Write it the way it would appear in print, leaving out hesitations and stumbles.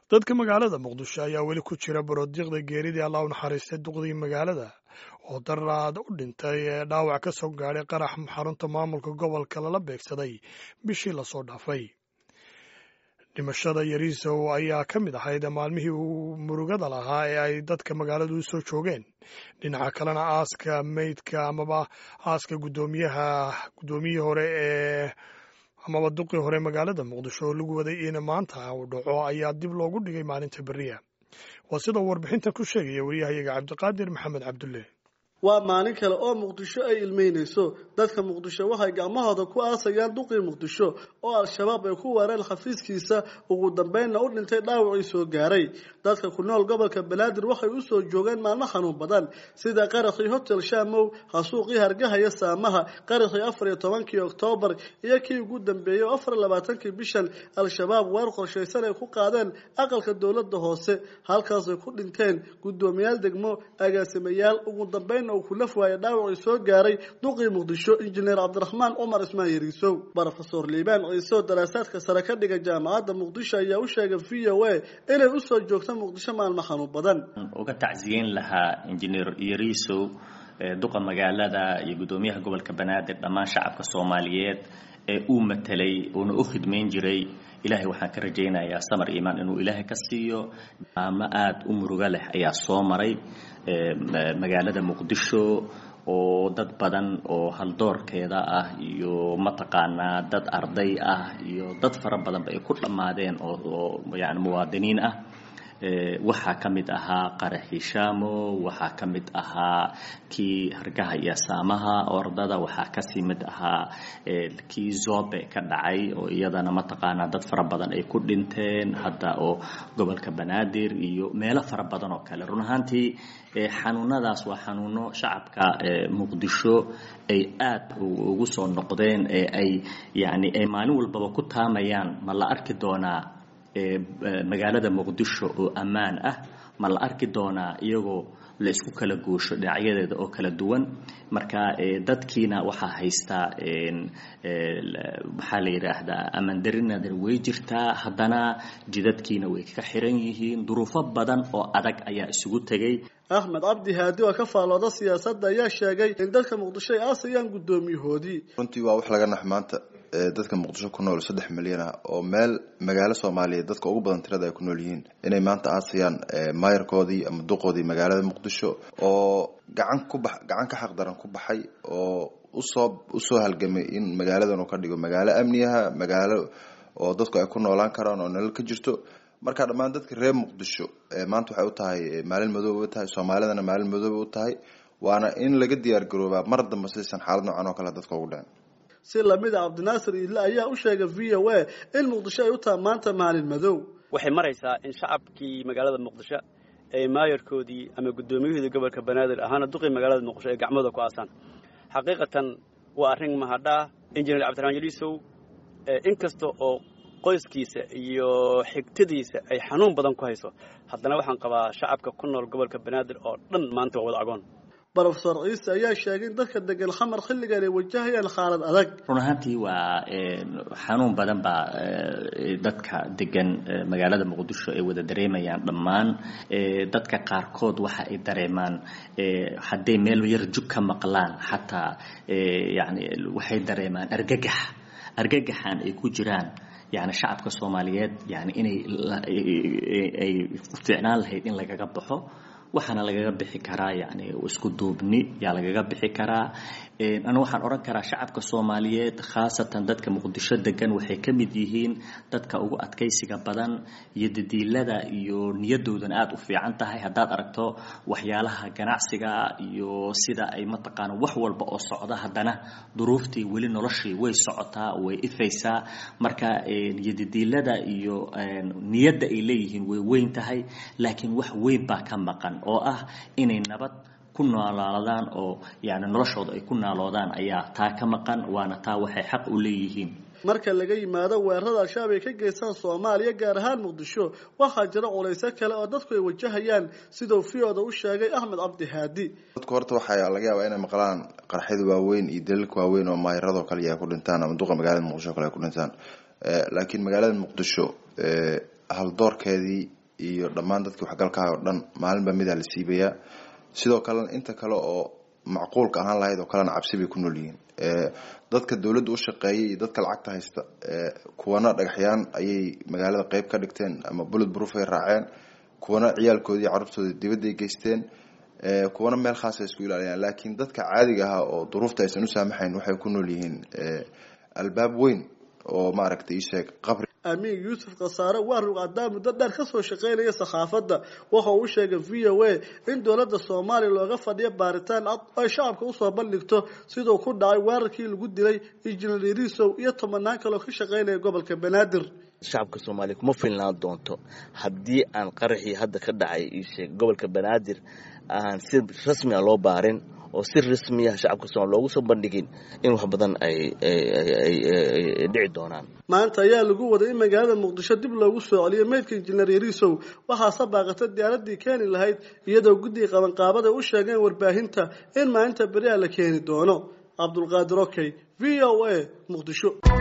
dadka magaalada muqdisho ayaa weli ku jira baroodiiqda geeridii allah u naxariistay duqdii magaalada oo daraad u dhintay ee dhaawac ka soo gaadhay qarax xarunta maamulka gobolka lala beegsaday bishii lasoo dhaafay. dhimashada yariisow ayaa ka mid ahayd maalmihii uu murugada lahaa ee ay dadka magaaladu u soo joogeen. dhinaca kalena aaska meydka amaba aaska guddoomiyihii hore ee amaba duqii hore magaalada muqdisho oo lagu waday in maanta uu dhaco ayaa dib loogu dhigay maalinta beriya. waa sida warbixinta ku sheegaya wariyahayaga cabdiqaadir maxamed cabdulle. waa maalin kale oo muqdisho ay ilmeynayso. dadka muqdisho waxay gacmahooda ku aasayaan duqii muqdisho oo al-shabaab ay ku weereen xafiiskiisa ugu dambeynna u dhintay dhaawacii soo gaaray. dadka ku nool gobolka banaadir waxay u soo joogeen maalmo xanuun badan sida qaraxii hotel shaamow, xasuuqii hargahaya saamaha, qaraxii 14 Oktoobar iyo kii ugu dambeeyay 24 bishan al-shabaab weer qorshaysan ay ku qaadeen aqalka dowladda hoose, halkaas ay ku dhinteen guddoomiyaal degmo, agaasimayaal, ugu dambeyn oo kula fuway dhaawacii soo gaaray duqii muqdisho injineer Cabdiraxmaan Umar Ismaan Yariisow. Professor Liibaan Ciiso daraasaadka sare ka dhiga jaamacadda Muqdisho ayaa u sheegay VOA inay u soo joogto muqdisho maalmo xanuun badan. uga tacsiyeyn lahaa injineer Yariisow duqa magaalada iyo guddoomiyaha gobolka Banaadir dhammaan shacabka Soomaaliyeed ee uu matalay oo u khidmeyn jiray. ilaahay waxaan ka rajaynayaa samar iimaan inuu ilaahay ka siiyo. ama aad u muruga leh ayaa soo maray magaalada muqdisho oo dad badan oo haldoorkeeda ah iyo mataqaanaa dad arday ah iyo dad fara badan ay ku dhamaadeen oo yani muwaadiniin ah. waxaa ka mid ahaa qaraxii shaamo, waxaa ka mid ahaa kii hargaha iyo saamaha ordada, waxaa kasii mid ahaa kii Zobe ka dhacay oo iyadana mataqaanaa dad fara badan ay ku dhinteen hadda oo gobolka Banaadir iyo meelo fara badan oo kale. run ahaantii xanuunadaas waa xanuuno shacabka muqdisho ay aad ugu soo noqdeen ay yani ay maalin walbaba ku taamayaan ma la arki doonaa magaalada muqdisho oo ammaan ah, ma la arki doonaa iyagoo la isku kala goosho dhinacyadeeda oo kala duwan. marka dadkiina waxaa haystaa waxaa la yiraahdaa amaan darinaadar way jirtaa, haddana jidadkiina way ka xiran yihiin. duruufo badan oo adag ayaa isugu tegay. Axmed Cabdi Haadi oo ka faalooda siyaasadda ayaa sheegay in dadka muqdisho ay aasayaan guddoomiyahoodii. runtii waa wax laga nax maanta dadka muqdisho ku nool 3 milyan ah oo meel magaalo Soomaaliyeed dadka ugu badan tirada ay ku nool yihiin inay maanta aasayaan maayarkoodii ama duqoodii magaalada muqdisho oo gacan ka xaq daran ku baxay oo u soo halgamay in magaaladan uu ka dhigo magaalo amniyaha, magaalo oo dadku ay ku noolaan karaan oo nolol ka jirto. marka dhammaan dadka reer muqdisho maanta waxay u tahay maalin madoob u tahay, Soomaalidana maalin madoob u tahay, waana in laga diyaar garoobaa mar dambe sidaan xaalad noocan oo kale dadka ugu dhacay. si lamid ah Cabdinaasir Illa ayaa u sheegay VOA in muqdisho ay u tahay maanta maalin madoob. waxay maraysaa in shacabkii magaalada muqdisho ay maayarkoodii ama guddoomiyihii gobolka Banaadir ahaana duqii magaalada muqdisho ay gacmooda ku aasaan. xaqiiqatan waa arrin mahadha injineer Cabdiraxmaan Yariisow inkasta oo qoyskiisa iyo xigtadiisa ay xanuun badan ku hayso, haddana waxaan qabaa shacabka ku nool gobolka Banaadir oo dhan maanta waa wada agoon. Professor Ciise ayaa sheegay in dadka degan xamar xilligan ay wajahayaan xaalad adag. run ahaantii waa xanuun badan baa dadka degan magaalada muqdisho ay wada dareemayaan. dhammaan dadka qaarkood waxa ay dareemaan hadday meel yar jug ka maqlaan xataa yani waxay dareemaan argagaxan ay ku jiraan. يعني شعبك الصوماليات يعني إني fiicnaan lahayd in lagaga baxo. waxaana lagaga bixi karaa yani isku duubni yaa lagaga bixi karaa. ana waxaan oran karaa shacabka Soomaaliyeed khaasatan dadka muqdisho degan waxay ka mid yihiin dadka ugu adkaysiga badan iyo dadiilada iyo niyadoodan aad u fiican tahay. haddaad aragto waxyaalaha ganacsiga iyo sida ay mataqaan wax walba oo socda, haddana duruuftii weli noloshii way socotaa, way ifaysaa. marka dadiilada iyo niyadda ay leeyihiin way weyn tahay, laakiin wax weyn baa ka maqan oo ah inay nabad ku noolaadaan oo yani noloshooda ay ku noolaadaan ayaa taa ka maqan, waana taa waxay xaq u leeyihiin. marka laga yimaado weerarada al-shabaab ay ka geystaan Soomaaliya gaar ahaan muqdisho, waxaa jira culaysyo kale oo dadku ay wajahayaan sidoo fiyoda u sheegay Axmed Cabdi Haadi. dadku horta waxaa laga yaabaa inay maqlaan qarxid waaweyn iyo dalil waaweyn oo maayarado kale ay ku dhintaan ama duqa magaalada muqdisho kale ay ku dhintaan. laakiin magaalada muqdisho haldoorkeedii iyo dhammaan dadkii waxgalka ah oo dhan maalinba midaa la siibayaa sidoo kalena inta kale oo macquulka ahaan lahayd oo kalena cabsi bay ku nool yihiin dadka dawladda u shaqeeyay iyo dadka lacagta haysta kuwana dhagaxyaan ayay magaalada qayb ka dhigteen ama bullet proof ay raaceen kuwana ciyaalkoodii iyo carruurtoodii dibadda ay geysteen kuwana meel khaas ay isku ilaaliyaan laakiin dadka caadiga ah oo duruufta aysan u saamaxayn waxay ku nool yihiin albaab weyn oo maaragtay ii sheeg qabri amiin yuusuf khasaare waa ruuqadaa muddo dheer ka soo shaqaynaya saxaafadda waxa uu sheegay VOA in dowladda Soomaaliya looga fadhiyo baaritaan ay shacabka u soo bandhigto sidoo ku dhacay weerarkii lagu dilay Injineer Yarisow iyo 10 kale oo ka shaqaynaya gobolka Banaadir shacabka Soomaaliya kuma filnaan doonto haddii aan qaraxii hadda ka dhacay gobolka Banaadir aan si rasmi ah loo baarin oo si rasmi ah shacabka Soomaaliya loogu soo bandhigin in wax badan ay dhici doonaan maanta ayaa lagu waday in magaalada Muqdisho dib loogu soo celiyo meydka Injineer Yarisow waxa sabaaqatay diyaaradii keeni lahayd iyadoo guddiga qabanqaabada u sheegeen warbaahinta in maalinta bari la keeni doono Abdulqaadir Okay VOA Muqdisho